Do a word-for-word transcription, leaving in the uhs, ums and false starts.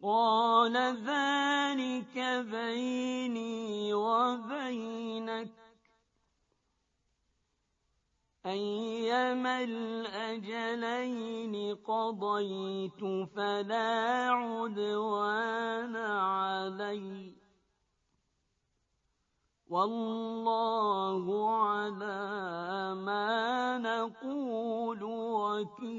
قال ذلك بيني وبينك، أيما الأجلين قضيت فلا عدوان علي، والله على ما نقول وكيل.